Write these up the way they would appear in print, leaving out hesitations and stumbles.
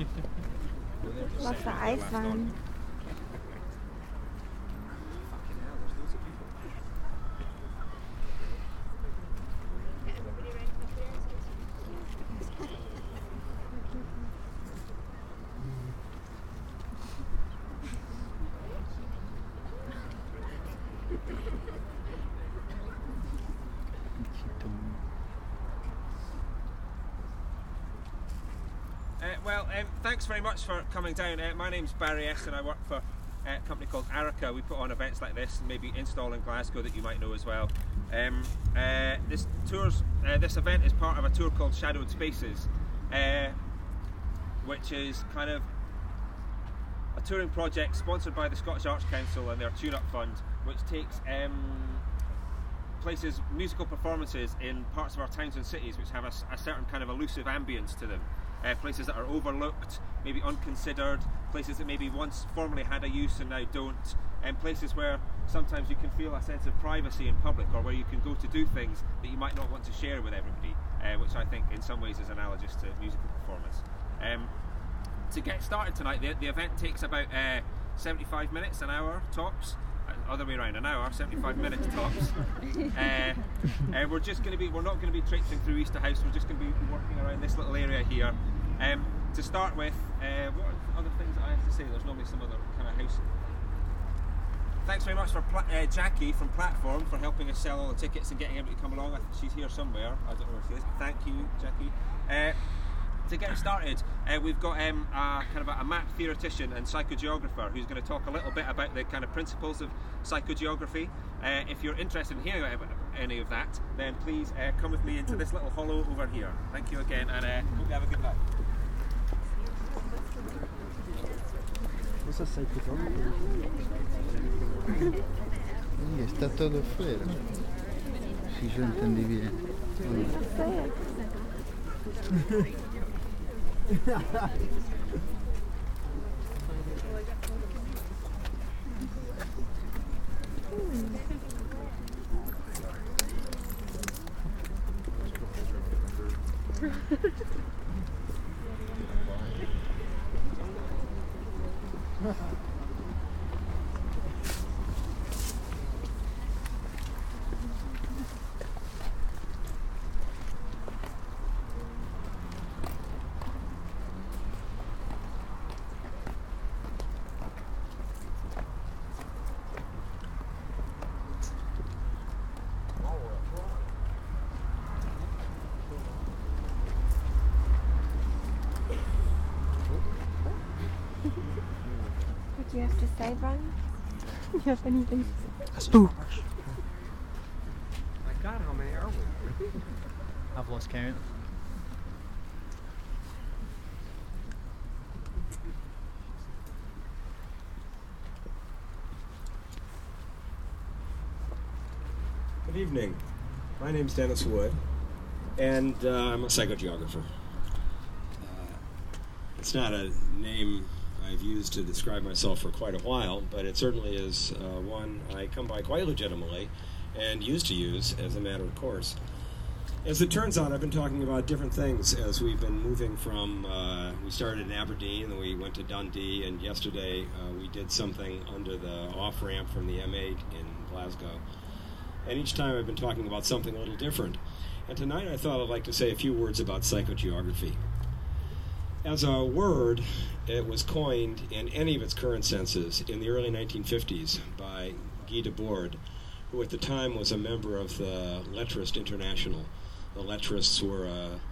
Loves the Eiswein. Thanks very much for coming down. My name's Barry S and I work for a company called Arica. We put on events like this and maybe Install in Glasgow that you might know as well. This event is part of a tour called Shadowed Spaces, which is kind of a touring project sponsored by the Scottish Arts Council and their Tune-Up Fund, which takes places, musical performances in parts of our towns and cities which have a certain kind of elusive ambience to them. Places that are overlooked, maybe unconsidered, places that maybe once formerly had a use and now don't, and places where sometimes you can feel a sense of privacy in public, or where you can go to do things that you might not want to share with everybody, which I think in some ways is analogous to musical performance. To get started tonight, the event takes about 75 minutes, an hour tops. Other way around, an hour, 75 minutes tops. We're not going to be traipsing through Easter House. We're just going to be working around this little area here. To start with, what are other things that I have to say? There's normally some other kind of house. Thanks very much for Jackie from Platform for helping us sell all the tickets and getting everybody to come along. She's here somewhere. I don't know where she is. Thank you, Jackie. To get started, we've got a map theoretician and psychogeographer who's going to talk a little bit about the kind of principles of psychogeography. If you're interested in hearing about any of that, then please come with me into this little hollow over here. Thank you again, and hope you have a good night. Cosa psychogeography? Está todo fuera. Si yo entendí bien. Do you have to say, Brian? Do you have anything? Ooh. My God, how many are we? I've lost count. Good evening. My name's Dennis Wood, and I'm a psychogeographer. It's not a name I've used to describe myself for quite a while, but it certainly is one I come by quite legitimately and used to use as a matter of course. As it turns out, I've been talking about different things as we've been moving from, we started in Aberdeen, and we went to Dundee, and yesterday we did something under the off-ramp from the M8 in Glasgow. And each time I've been talking about something a little different. And tonight I thought I'd like to say a few words about psychogeography. As a word, it was coined in any of its current senses in the early 1950s by Guy Debord, who at the time was a member of the Lettrist International. The Lettrists were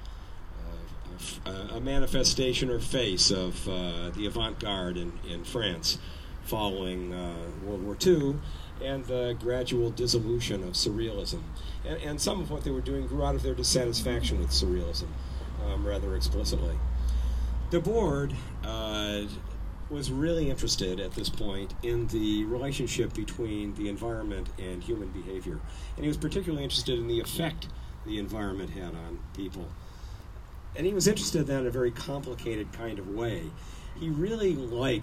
a manifestation or face of the avant-garde in France following World War II and the gradual dissolution of surrealism. And some of what they were doing grew out of their dissatisfaction with surrealism, rather explicitly. Debord was really interested at this point in the relationship between the environment and human behavior. And he was particularly interested in the effect the environment had on people. And he was interested in that in a very complicated kind of way. He really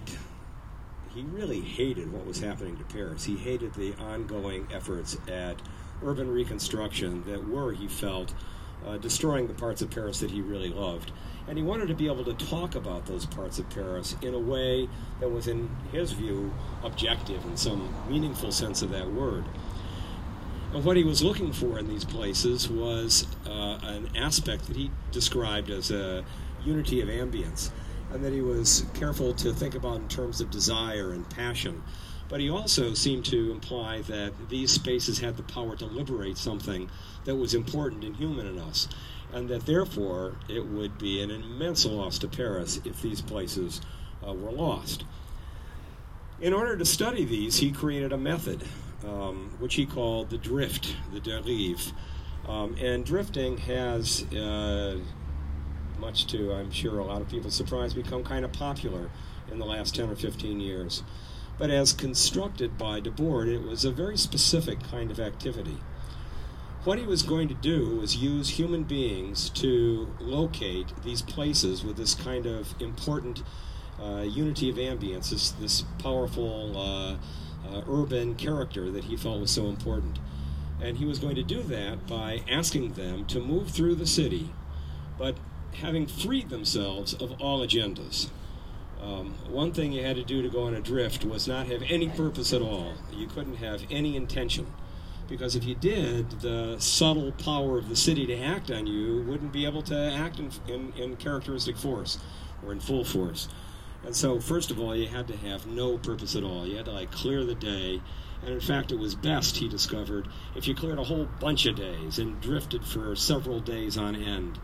hated what was happening to Paris. He hated the ongoing efforts at urban reconstruction that were, he felt, destroying the parts of Paris that he really loved. And he wanted to be able to talk about those parts of Paris in a way that was, in his view, objective in some meaningful sense of that word. And what he was looking for in these places was an aspect that he described as a unity of ambience, and that he was careful to think about in terms of desire and passion. But he also seemed to imply that these spaces had the power to liberate something that was important and human in us, and that therefore it would be an immense loss to Paris if these places were lost. In order to study these, he created a method which he called the drift, the dérive. And drifting has, much to, I'm sure, a lot of people's surprise, become kind of popular in the last 10 or 15 years. But as constructed by Debord, it was a very specific kind of activity. What he was going to do was use human beings to locate these places with this kind of important unity of ambience, this powerful urban character that he felt was so important. And he was going to do that by asking them to move through the city, but having freed themselves of all agendas. One thing you had to do to go on a drift was not have any purpose at all. You couldn't have any intention, because if you did, the subtle power of the city to act on you wouldn't be able to act in characteristic force or in full force. And so, first of all, you had to have no purpose at all. You had to, clear the day. And in fact, it was best, he discovered, if you cleared a whole bunch of days and drifted for several days on end.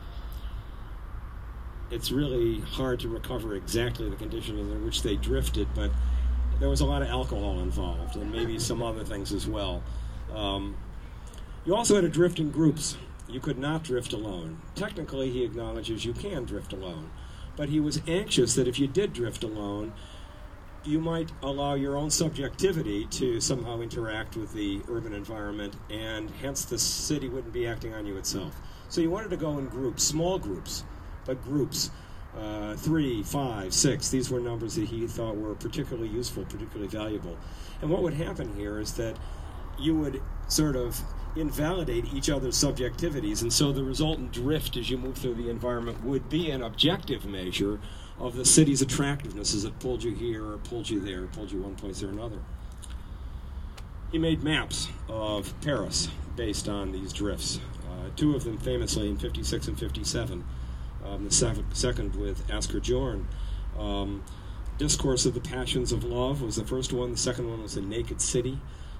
It's really hard to recover exactly the conditions in which they drifted, but there was a lot of alcohol involved, and maybe some other things as well. You also had to drift in groups. You could not drift alone. Technically, he acknowledges you can drift alone. But he was anxious that if you did drift alone, you might allow your own subjectivity to somehow interact with the urban environment, and hence the city wouldn't be acting on you itself. So you wanted to go in groups, small groups, but groups, 3, 5, 6. These were numbers that he thought were particularly useful, particularly valuable. And what would happen here is that you would sort of invalidate each other's subjectivities, and so the resultant drift as you move through the environment would be an objective measure of the city's attractiveness as it pulled you here or pulled you there, pulled you one place or another. He made maps of Paris based on these drifts, two of them famously in 56 and 57, the second with Asker Jorn. Discourse of the Passions of Love was the first one. The second one was The Naked City.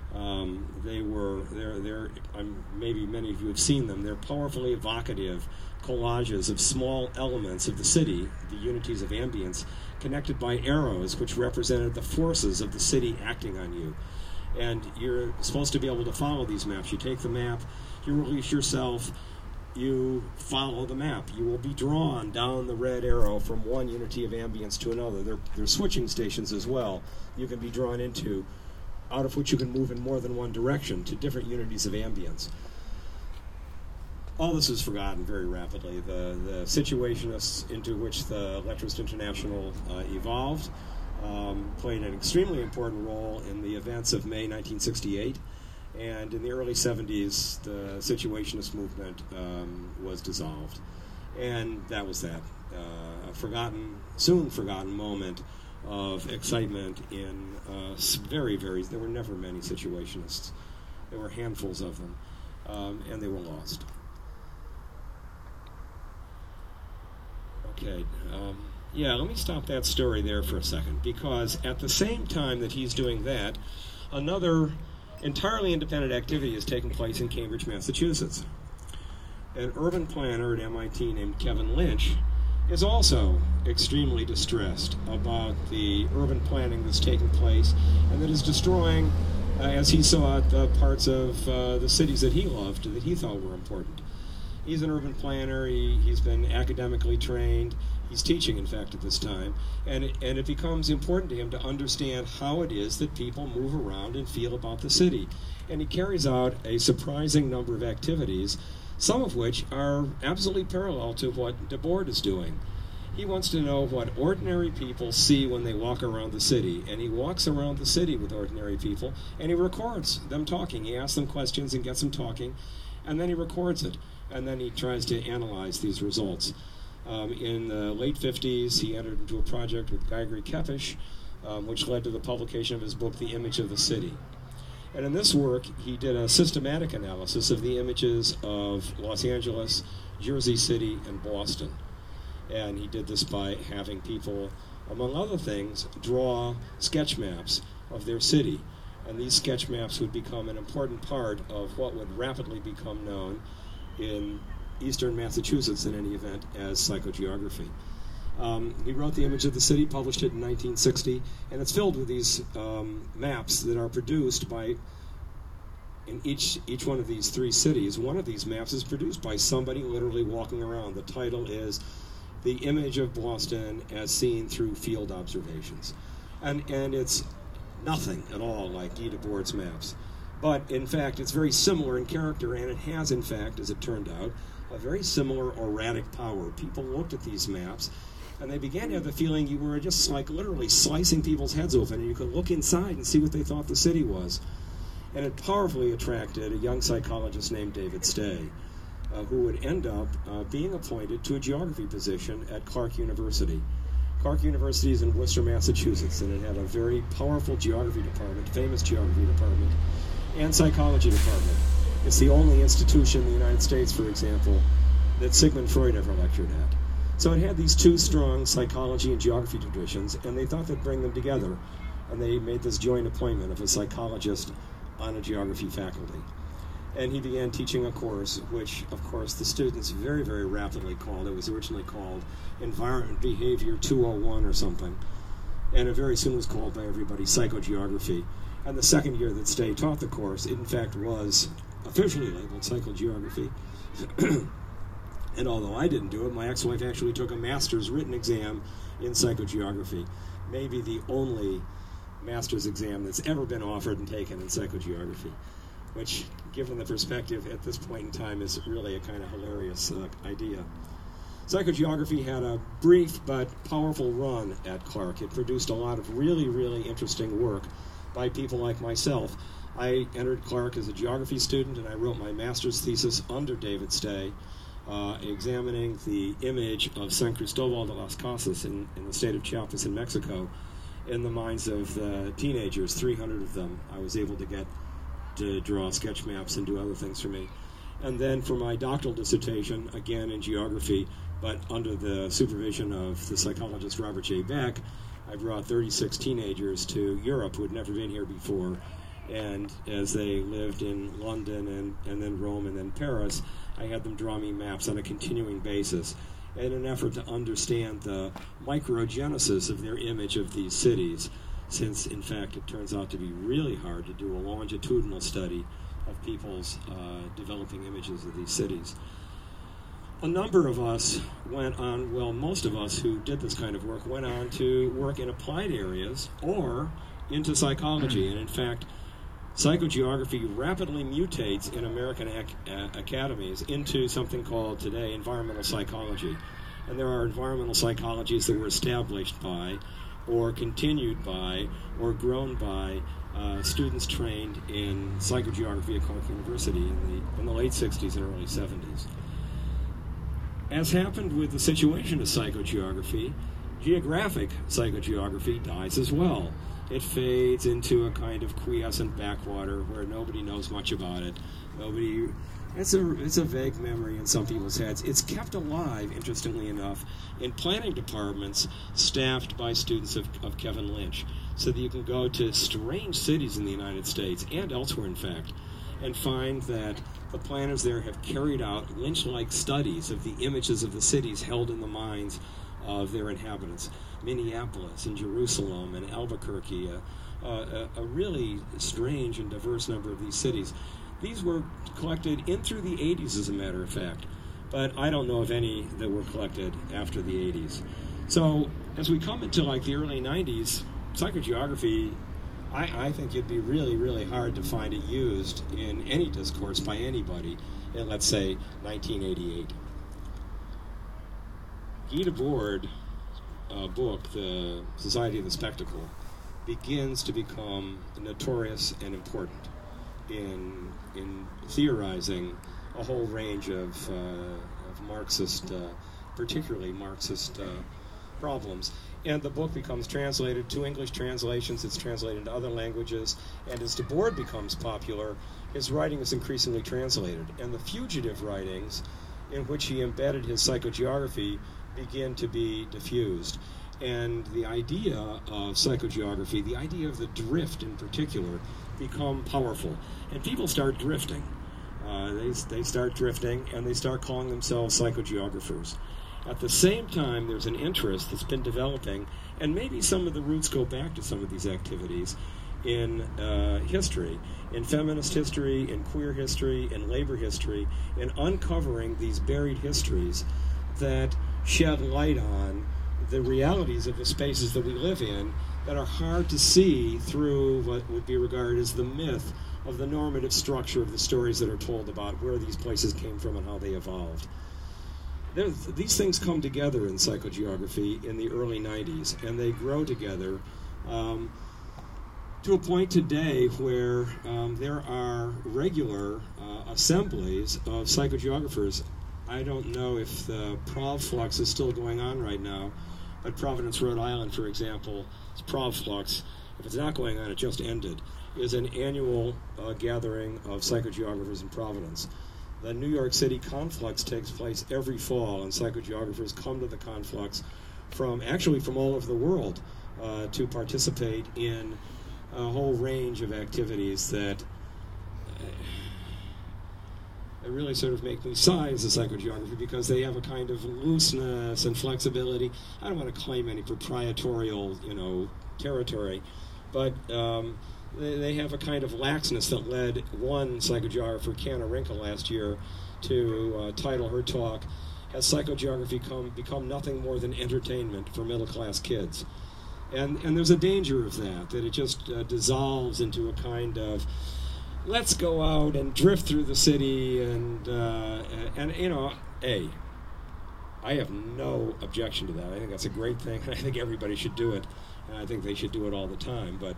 Maybe many of you have seen them. They're powerfully evocative collages of small elements of the city, the unities of ambience, connected by arrows which represented the forces of the city acting on you. And you're supposed to be able to follow these maps. You take the map, you release yourself, you follow the map. You will be drawn down the red arrow from one unity of ambience to another. There are switching stations as well you can be drawn into, out of which you can move in more than one direction to different unities of ambience. All this is forgotten very rapidly. The situationists into which the Lettrist International evolved played an extremely important role in the events of May 1968, and in the early 70s the situationist movement was dissolved, and that was that. A soon forgotten moment of excitement in there were never many situationists. There were handfuls of them, and they were lost. Okay, let me stop that story there for a second, because at the same time that he's doing that, another entirely independent activity is taking place in Cambridge, Massachusetts. An urban planner at MIT named Kevin Lynch is also extremely distressed about the urban planning that's taking place and that is destroying, as he saw it, the parts of the cities that he loved, that he thought were important. He's an urban planner. He's been academically trained. He's teaching, in fact, at this time. And it becomes important to him to understand how it is that people move around and feel about the city. And he carries out a surprising number of activities, some of which are absolutely parallel to what Debord is doing. He wants to know what ordinary people see when they walk around the city, and he walks around the city with ordinary people, and he records them talking. He asks them questions and gets them talking, and then he records it, and then he tries to analyze these results. In the late 50s, he entered into a project with Gregory Kepish, which led to the publication of his book, The Image of the City. And in this work, he did a systematic analysis of the images of Los Angeles, Jersey City, and Boston. And he did this by having people, among other things, draw sketch maps of their city. And these sketch maps would become an important part of what would rapidly become known in eastern Massachusetts, in any event, as psychogeography. He wrote The Image of the City, published it in 1960, and it's filled with these maps that are produced by, in each one of these three cities, one of these maps is produced by somebody literally walking around. The title is The Image of Boston as Seen Through Field Observations. And it's nothing at all like Guy Debord's maps. But, in fact, it's very similar in character, and it has, in fact, as it turned out, a very similar erratic power. People looked at these maps, and they began to have the feeling you were just like literally slicing people's heads open, and you could look inside and see what they thought the city was. And it powerfully attracted a young psychologist named David Stay, who would end up being appointed to a geography position at Clark University. Clark University is in Worcester, Massachusetts, and it had a very powerful geography department, famous geography department, and psychology department. It's the only institution in the United States, for example, that Sigmund Freud ever lectured at. So it had these two strong psychology and geography traditions, and they thought they'd bring them together. And they made this joint appointment of a psychologist on a geography faculty. And he began teaching a course, which, of course, the students very, very rapidly called. It was originally called Environment Behavior 201 or something. And it very soon was called by everybody Psychogeography. And the second year that Stay taught the course, it in fact was officially labeled Psychogeography. And although I didn't do it, my ex-wife actually took a master's written exam in psychogeography, maybe the only master's exam that's ever been offered and taken in psychogeography, which, given the perspective at this point in time, is really a kind of hilarious idea. Psychogeography had a brief but powerful run at Clark. It produced a lot of really, really interesting work by people like myself. I entered Clark as a geography student, and I wrote my master's thesis under David Stay, examining the image of San Cristobal de las Casas in the state of Chiapas in Mexico in the minds of teenagers, 300 of them. I was able to get to draw sketch maps and do other things for me. And then for my doctoral dissertation, again in geography, but under the supervision of the psychologist Robert J. Beck, I brought 36 teenagers to Europe who had never been here before. And as they lived in London and then Rome and then Paris, I had them draw me maps on a continuing basis in an effort to understand the microgenesis of their image of these cities, since, in fact, it turns out to be really hard to do a longitudinal study of people's developing images of these cities. A number of us went on, well, most of us who did this kind of work went on to work in applied areas or into psychology. And in fact, psychogeography rapidly mutates in American academies into something called today environmental psychology. And there are environmental psychologies that were established by, or continued by, or grown by students trained in psychogeography at Clark University in the late 60s and early 70s. As happened with the situation of psychogeography, geographic psychogeography dies as well. It fades into a kind of quiescent backwater where nobody knows much about it. It's a vague memory in some people's heads. It's kept alive, interestingly enough, in planning departments staffed by students of Kevin Lynch, so that you can go to strange cities in the United States and elsewhere, in fact, and find that the planners there have carried out Lynch-like studies of the images of the cities held in the minds of their inhabitants. Minneapolis and Jerusalem and Albuquerque, a really strange and diverse number of these cities. These were collected in through the 80s, as a matter of fact, but I don't know of any that were collected after the 80s. So as we come into like the early 90s, psychogeography, I think it'd be really, really hard to find it used in any discourse by anybody in, let's say, 1988. Guy Debord book, The Society of the Spectacle, begins to become notorious and important in theorizing a whole range of Marxist, particularly Marxist problems. And the book becomes translated to English translations, it's translated into other languages, and as Debord becomes popular, his writing is increasingly translated. And the fugitive writings, in which he embedded his psychogeography, begin to be diffused. And the idea of psychogeography, the idea of the drift in particular, become powerful. And people start drifting. They start drifting, and they start calling themselves psychogeographers. At the same time, there's an interest that's been developing, and maybe some of the roots go back to some of these activities in history, in feminist history, in queer history, in labor history, in uncovering these buried histories that shed light on the realities of the spaces that we live in that are hard to see through what would be regarded as the myth of the normative structure of the stories that are told about where these places came from and how they evolved. These things come together in psychogeography in the early 90s, and they grow together to a point today where there are regular assemblies of psychogeographers. I don't know if the Provflux is still going on right now, but Providence, Rhode Island, for example, Provflux, if it's not going on, it just ended, is an annual gathering of psychogeographers in Providence. The New York City Conflux takes place every fall, and psychogeographers come to the Conflux from all over the world to participate in a whole range of activities that really sort of make me sigh as a psychogeographer, because they have a kind of looseness and flexibility. I don't want to claim any proprietorial, territory, but they have a kind of laxness that led one psychogeographer, Canna Rinkel, last year to title her talk, "Has Psychogeography become nothing more than entertainment for middle-class kids?" And there's a danger of that it just dissolves into a kind of, let's go out and drift through the city and I have no objection to that. I think that's a great thing. I think everybody should do it, and I think they should do it all the time. But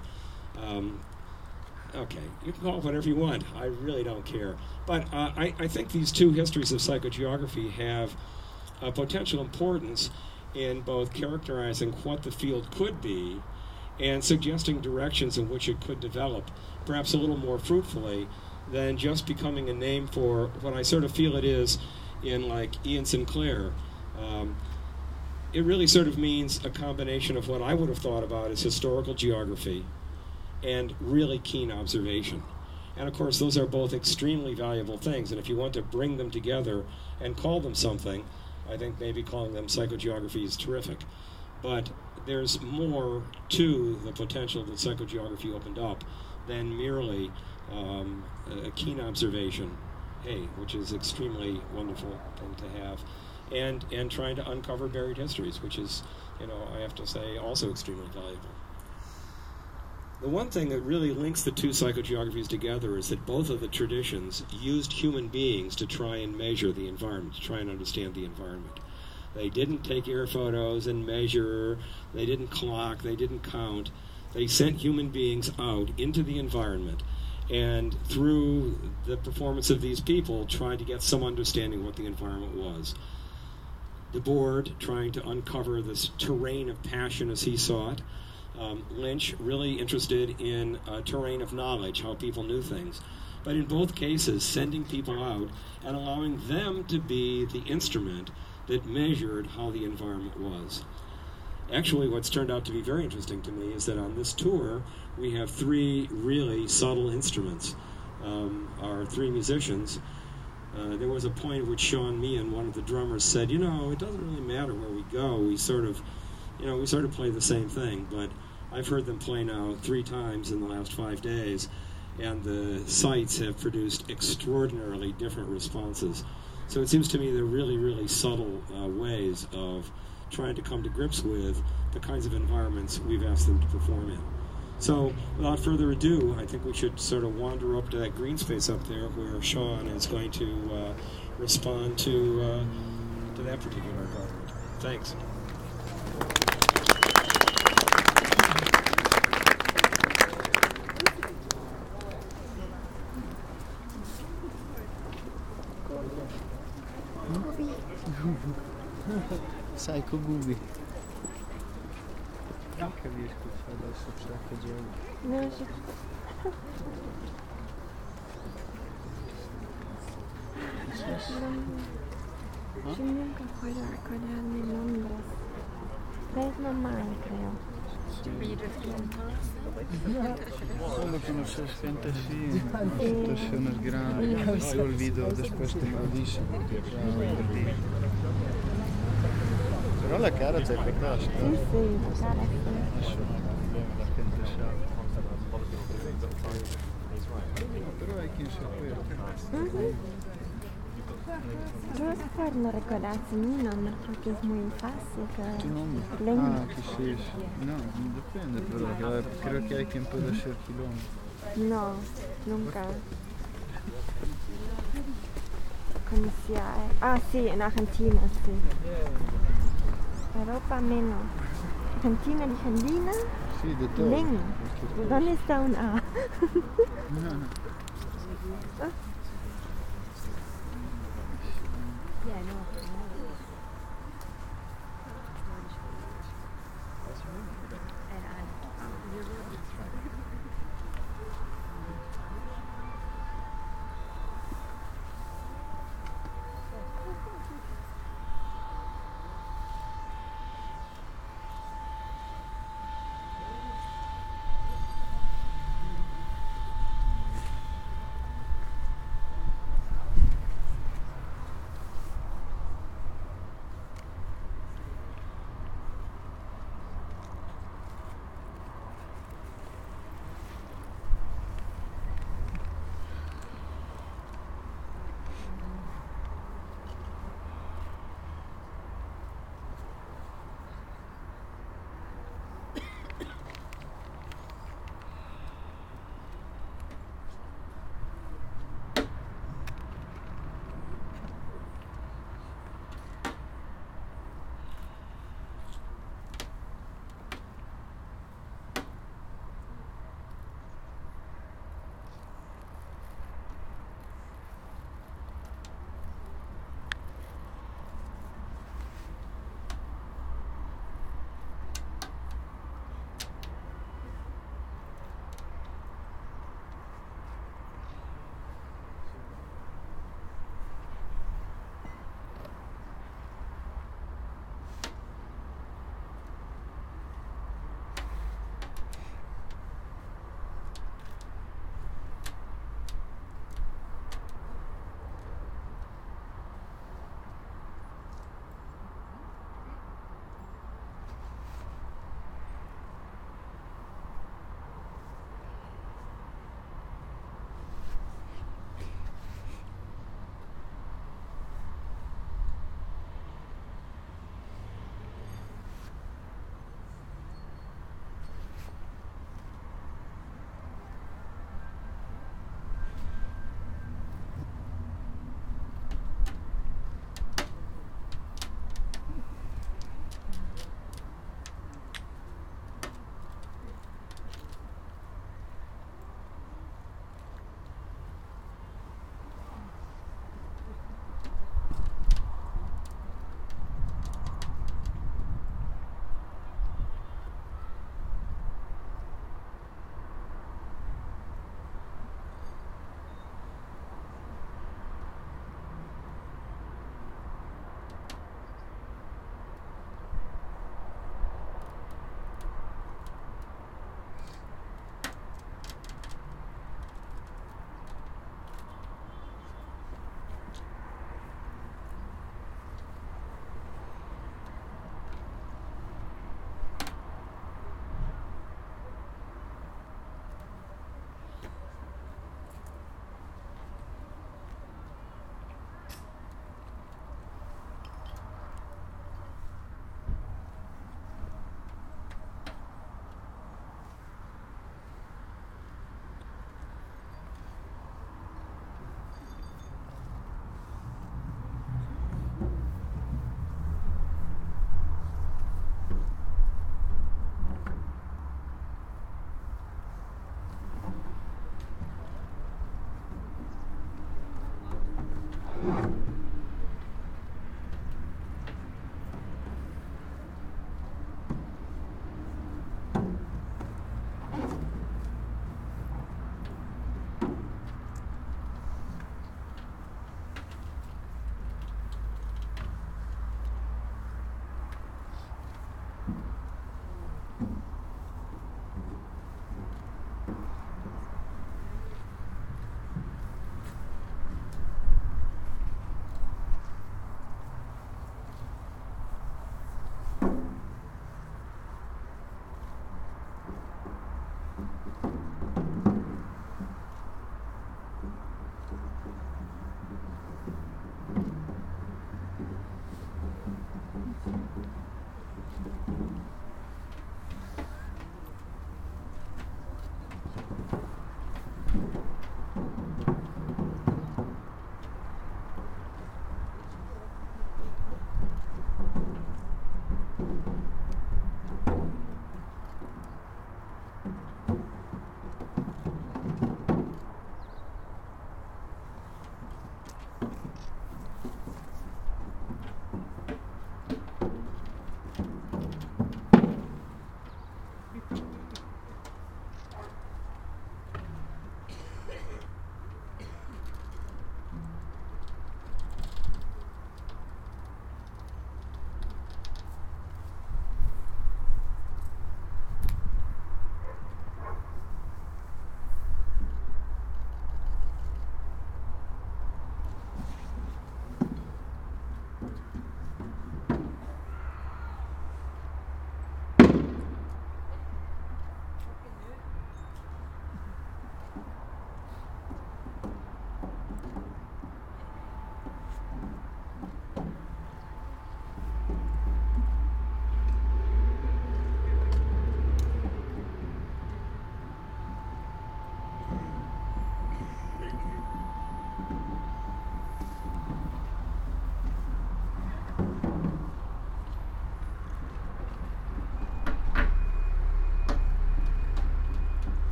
okay, you can call it whatever you want. I really don't care. But I think these two histories of psychogeography have a potential importance in both characterizing what the field could be and suggesting directions in which it could develop, perhaps a little more fruitfully than just becoming a name for what I sort of feel it is in, like, Ian Sinclair. It really sort of means a combination of what I would have thought about as historical geography and really keen observation. And of course, those are both extremely valuable things, and if you want to bring them together and call them something, I think maybe calling them psychogeography is terrific. But there's more to the potential that psychogeography opened up than merely a keen observation, which is extremely wonderful thing to have, and trying to uncover buried histories, which is, I have to say, also extremely valuable. The one thing that really links the two psychogeographies together is that both of the traditions used human beings to try and measure the environment, to try and understand the environment. They didn't take air photos and measure, they didn't clock, they didn't count. They sent human beings out into the environment, and through the performance of these people, tried to get some understanding of what the environment was. Debord trying to uncover this terrain of passion as he saw it. Lynch really interested in a terrain of knowledge, how people knew things. But in both cases, sending people out and allowing them to be the instrument that measured how the environment was. Actually, what's turned out to be very interesting to me is that on this tour, we have three really subtle instruments. Our three musicians. There was a point at which Sean Meehan, one of the drummers, said, it doesn't really matter where we go. We sort of play the same thing. But I've heard them play now 3 times in the last 5 days, and the sites have produced extraordinarily different responses. So it seems to me they're really, really subtle ways of trying to come to grips with the kinds of environments we've asked them to perform in. So without further ado, I think we should sort of wander up to that green space up there where Sean is going to respond to that particular environment. Thanks. ko gubi. Anche riesco a fare adesso un sacco di gioco. No, že... Že nunca puedo recordar mi nombre. Pero es normal, creo. Quando conosces gente assim, situações grandes, eu olvido después tempradísimo, que já perdí. Però la cara te acordaste, Sí, sí, cara, sí. Eso no hay problema, la gente sabe. No, però hay quien se acuerda. Yo espero no recordarse mi nombre porque es muy fácil. Tu nombre? Lengua. Ah, que sí. No, depende, pero creo que hay quien puede ser kilómetro. No, nunca. Conocía. Ah, sí, en Argentina, sí. Europa menos. Argentina dije Lina, Sí, de todo. Ling. ¿Dónde está un A?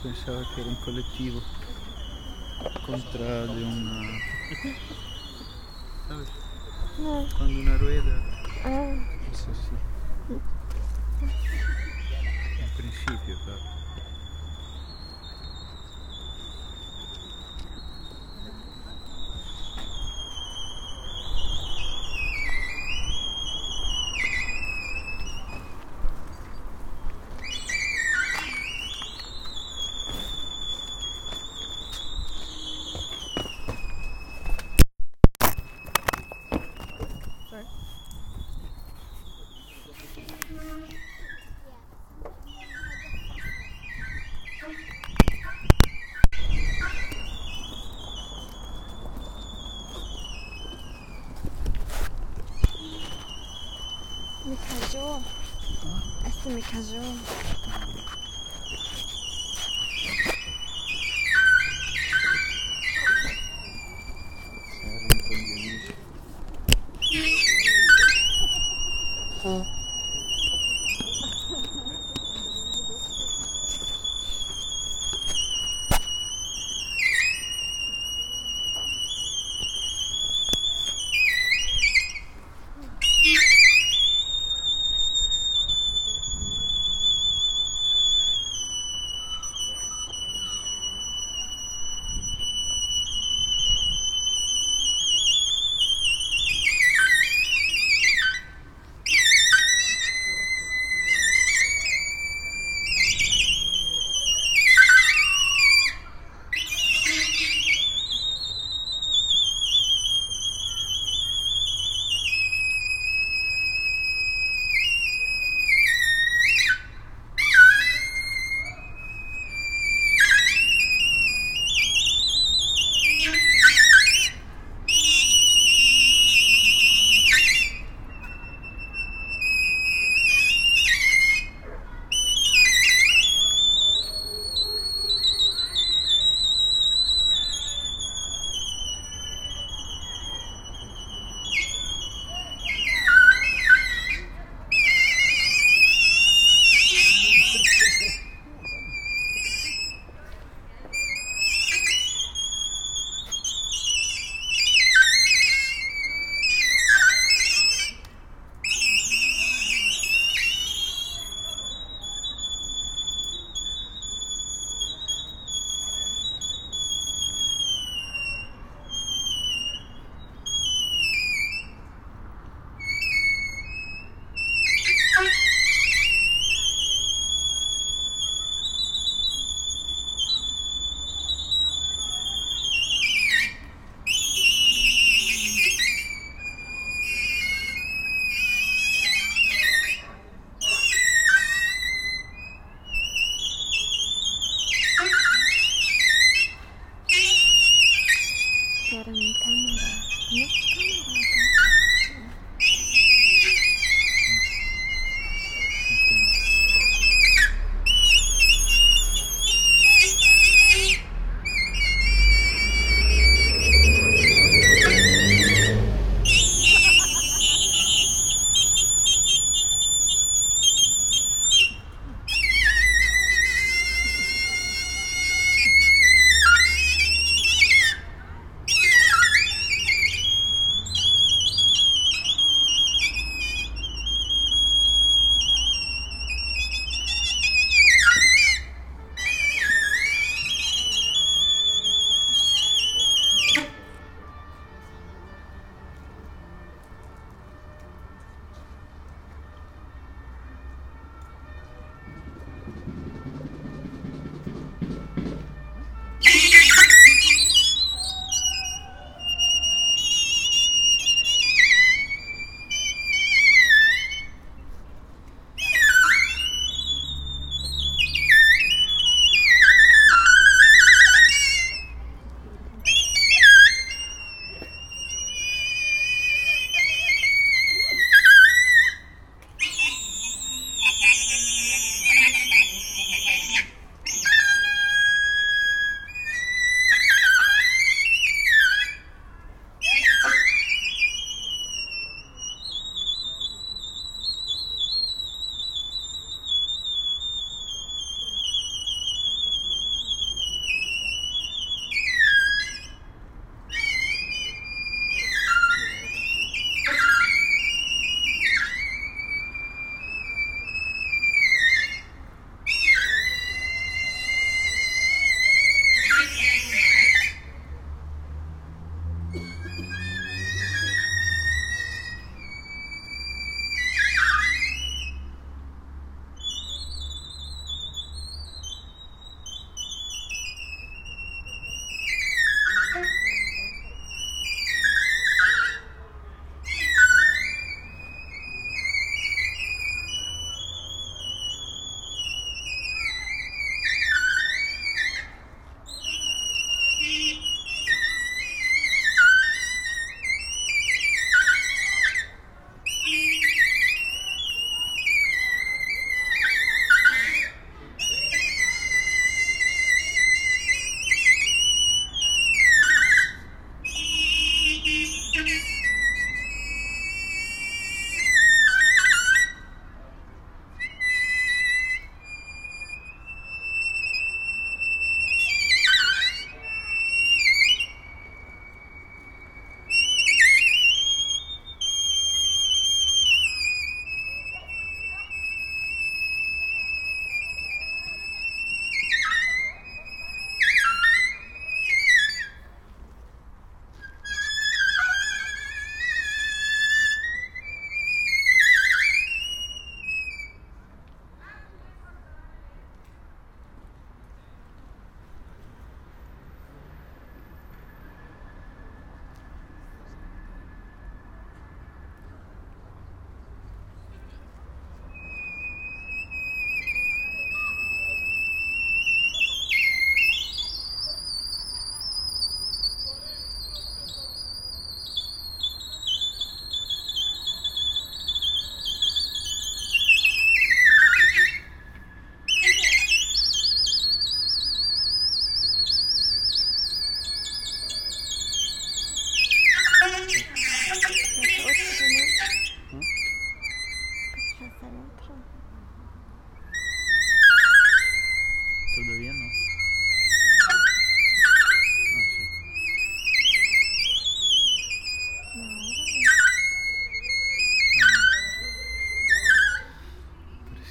Pensava che era un collettivo contra de una... ¿Sabes? No. Quando una rueda... Ah, Eso sí. En principio, claro. sorry. Mi cayó. Este me cayó. Sarri con gli amici.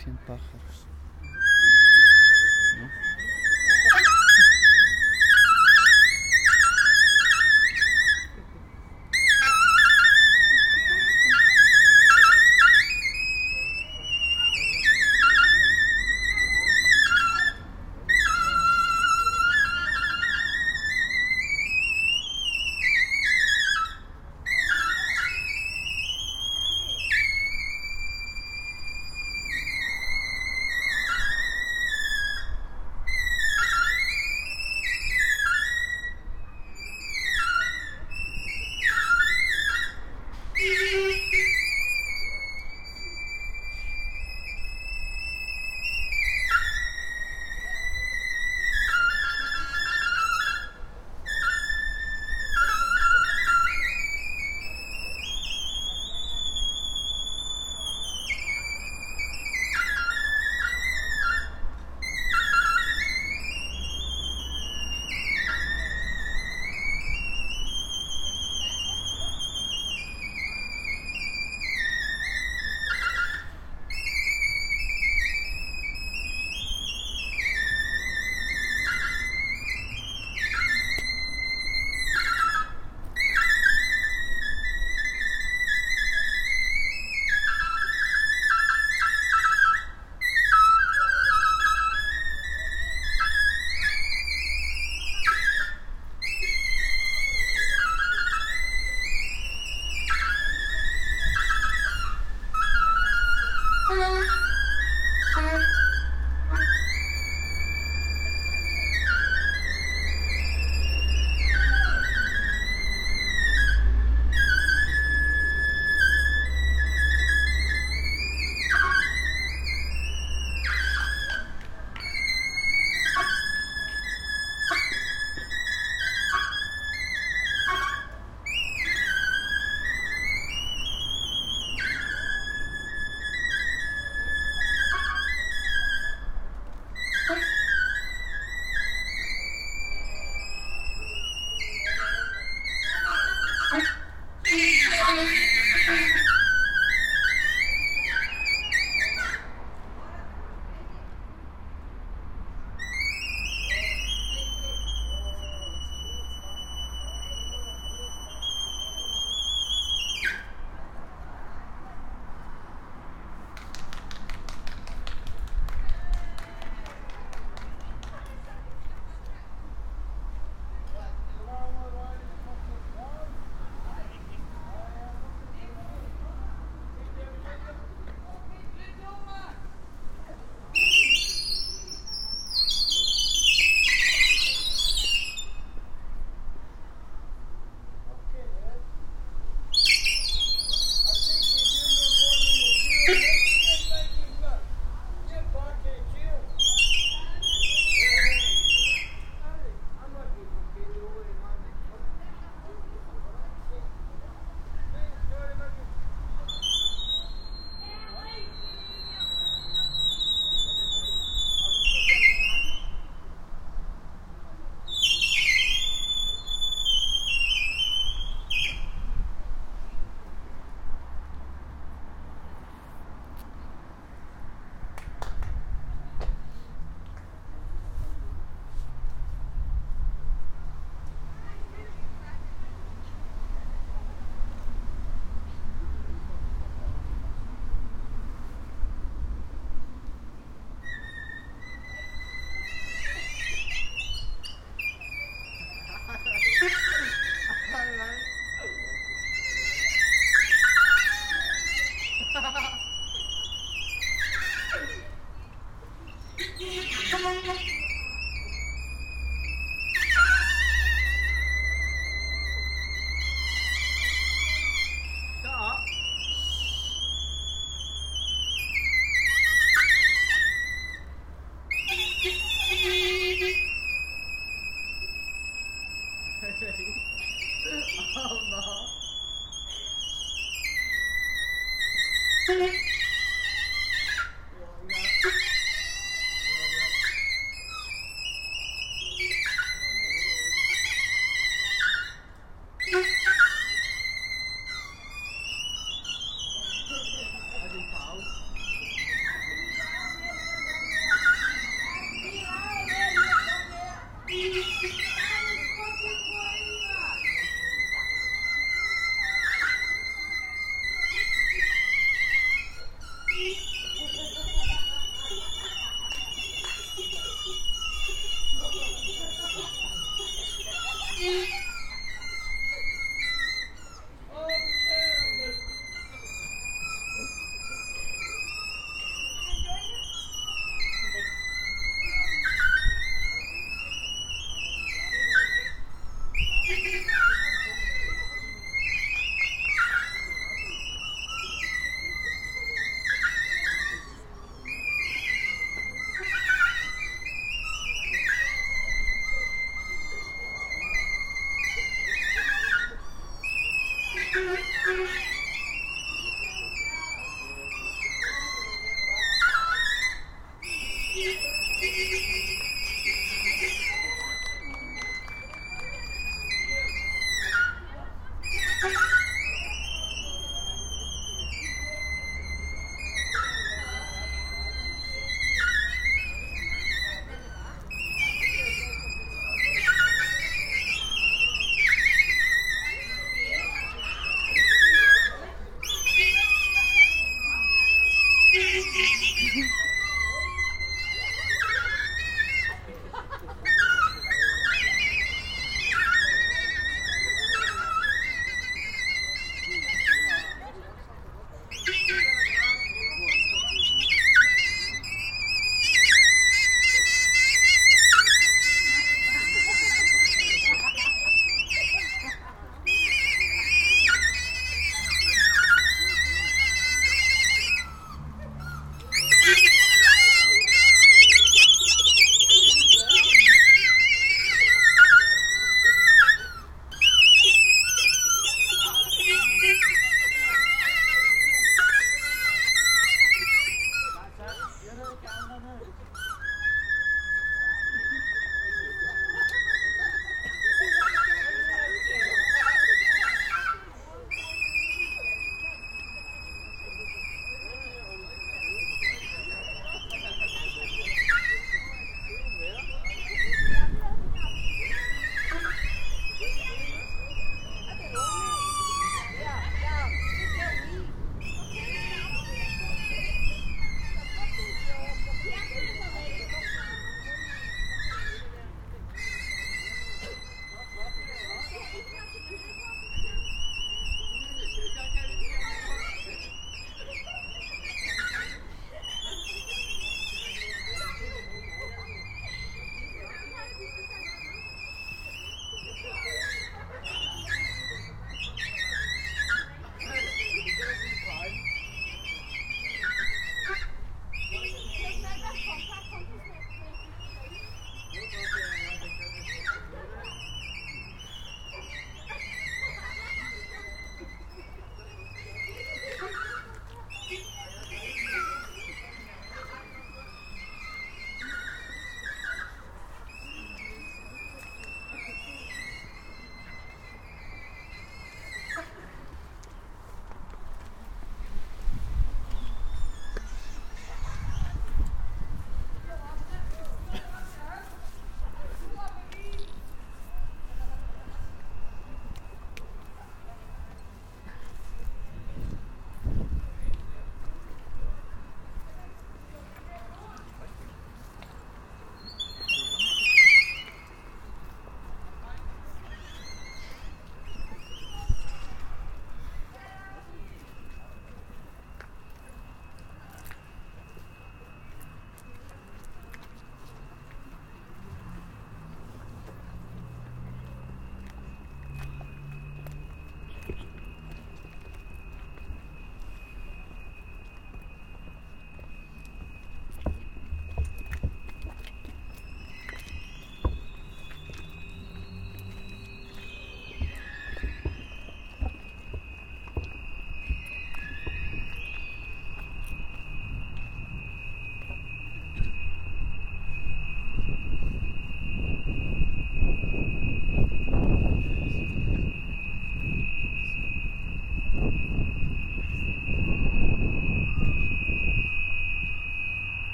100 pájaros. ¿No?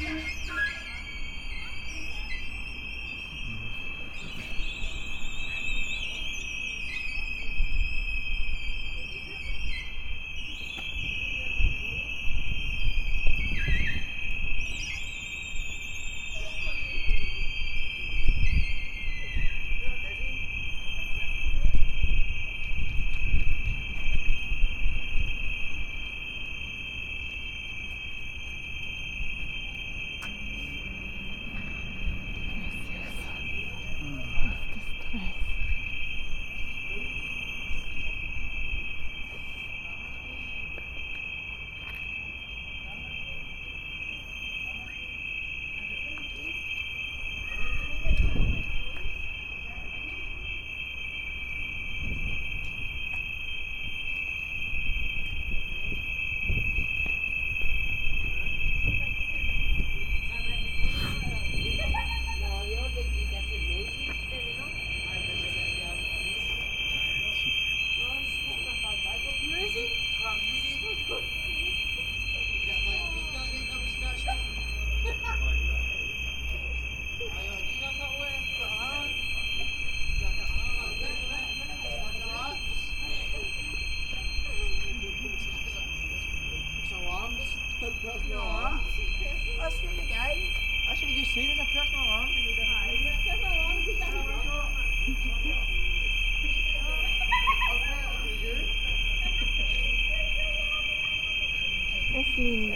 Es lindo,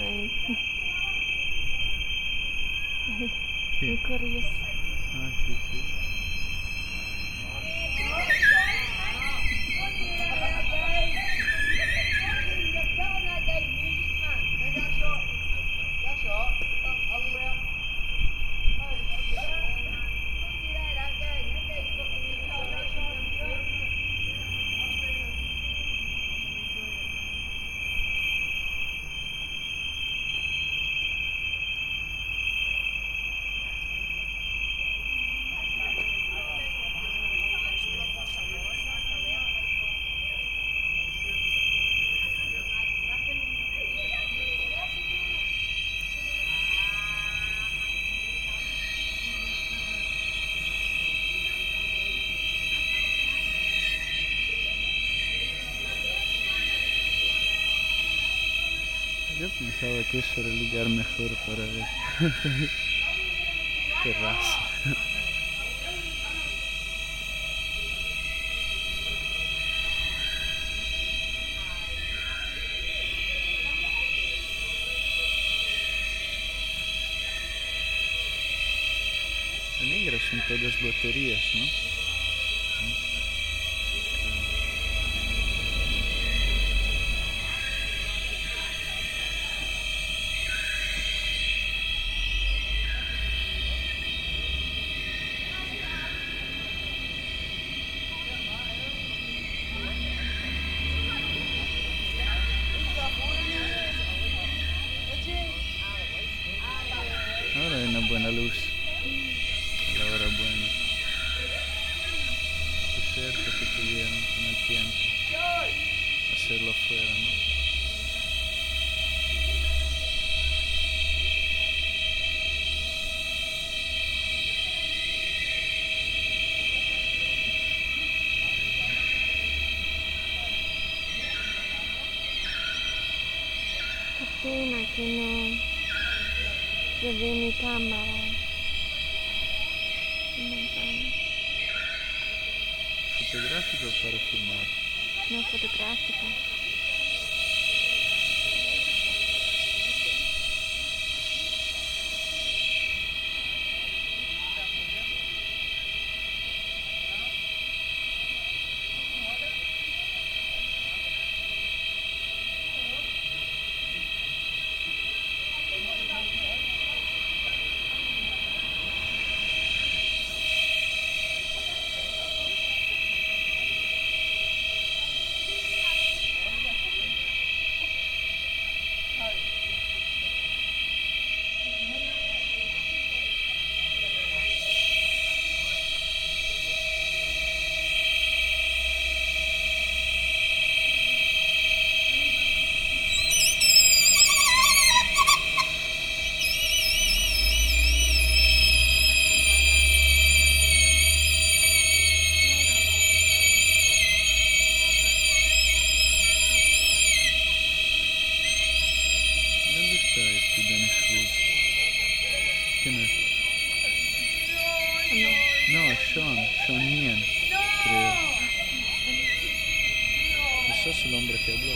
muy curioso. Ah, sí, sí. Yo pensaba que eso era el lugar mejor para ver terraza. Las negras son todas boterías, ¿no? Ahora hay una buena luz, a la hora buena. Qué cerca que tuvieron con el tiempo hacerlo afuera, ¿no? Qué pena que no se ve mi cámara. Fotográfico para filmar. No fotográfica. ¿Quién es? No. No, es Sean Meehan, creo. Ese es el hombre que habló.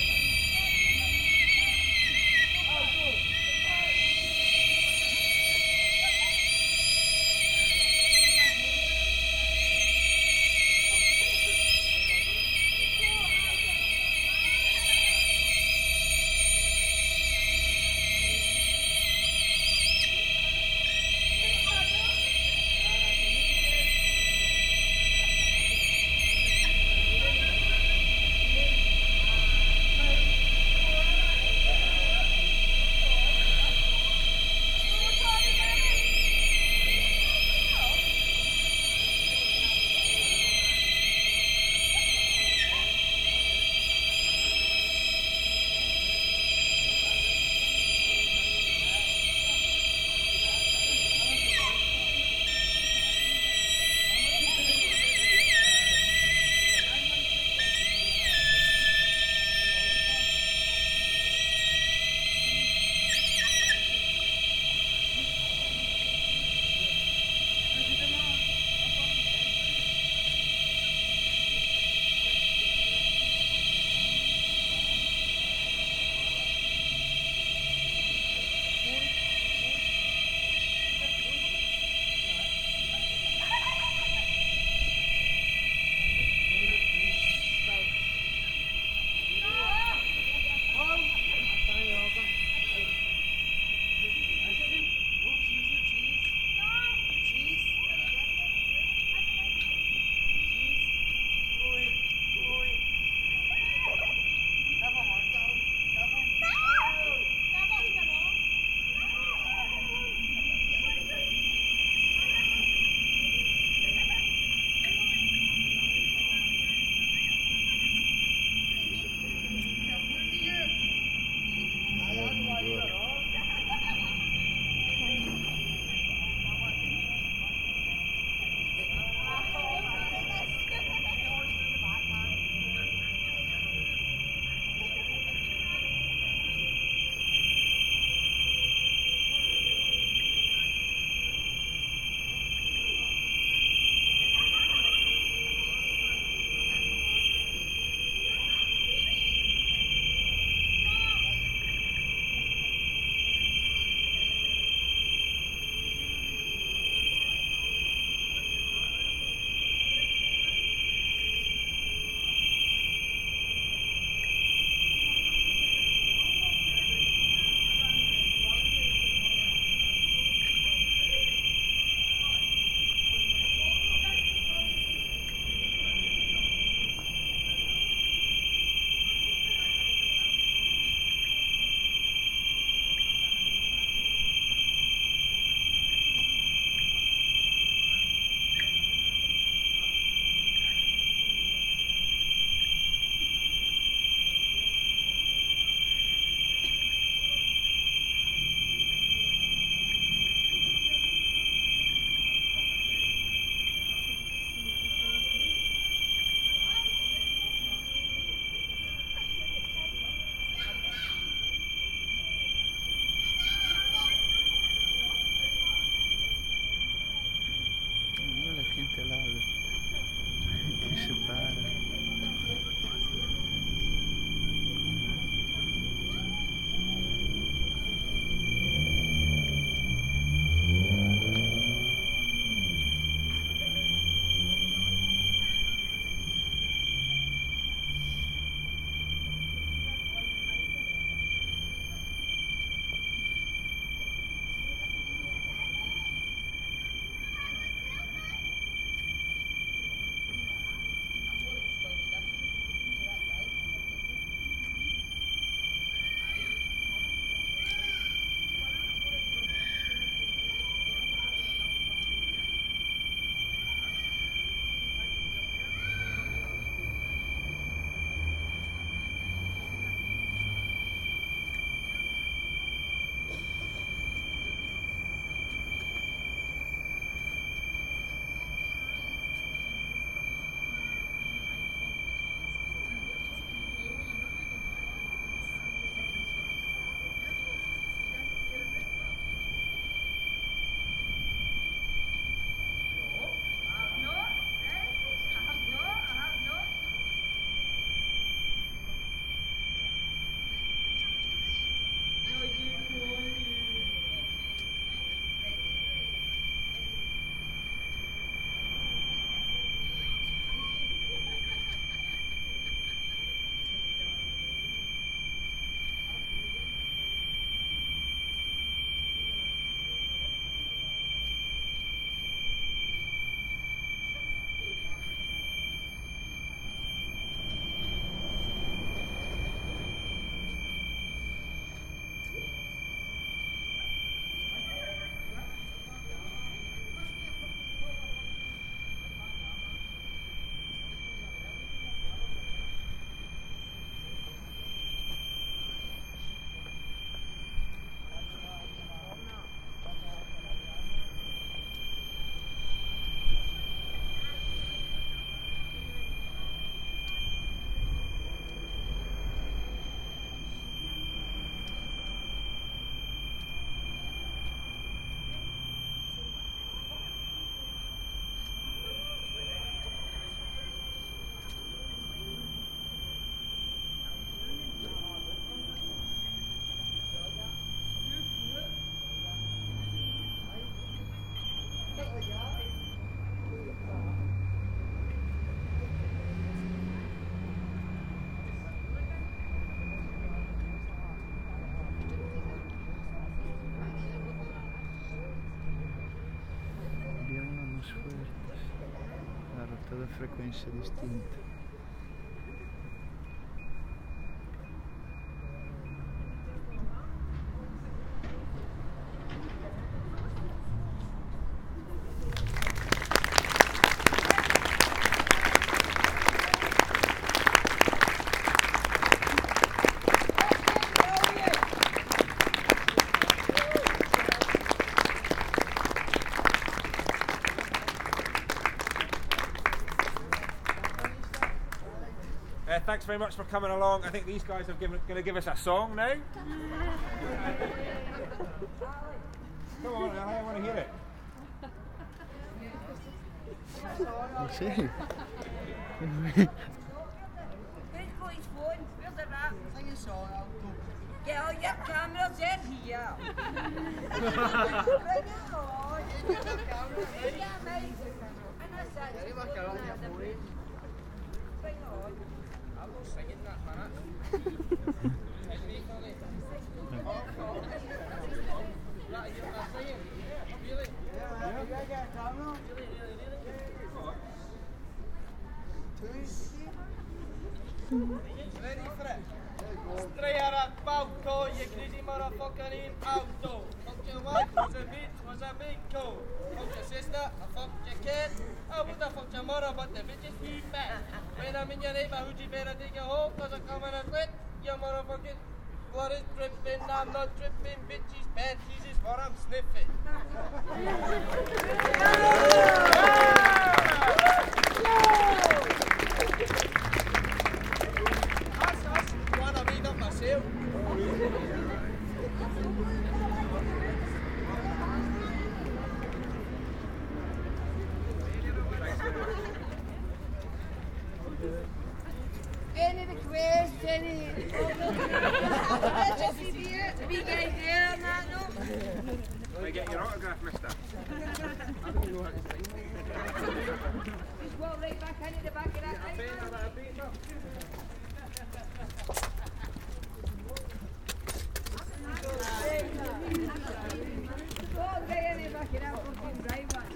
due frequenze distinte. Thanks very much for coming along. I think these guys are going to give us a song now. Come on, I want to hear it. Sì. Get all your cameras in here. Ready for it? Straight out of Balto, you greedy motherfucker in auto. Fuck your wife, was a bitch, was a big toe. Fuck your sister, I fucked your kid. I would have fucked your mother, but the bitch is too fat. When I'm in your neighborhood, you better take a hole, cause I'm coming and wet. Your motherfucking blood is dripping, I'm not dripping. Bitch's panties is what I'm sniffing. Wanna beat up myself? Any request, any. We get here, no. Can I get your autograph, mister? Just walk right back into the back of that. Walk right in the back of that fucking driver.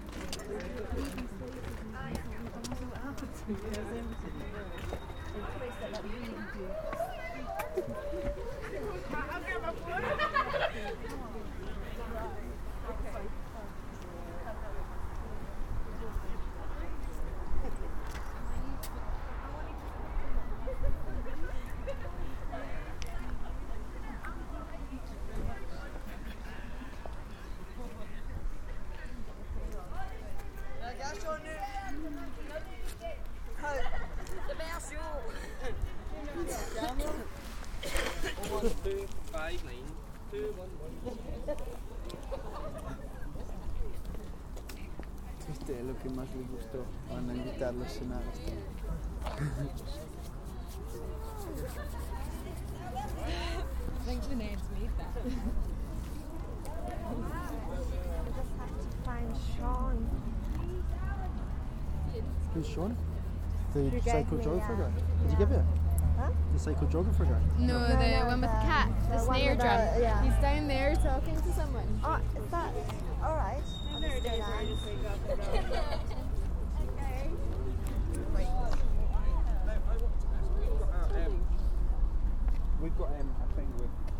Este es lo que más le gustó. Van a invitarlo a cenar. I think the names made that. I just have to find Sean. Who's Sean? The Who gave me, psychogeographer yeah. guy. Did you give it? Huh? The psychogeographer guy. No, the one with the cat, the one snare with the- drum. yeah. He's down there talking to someone. Oh, is that alright? We've got a thing with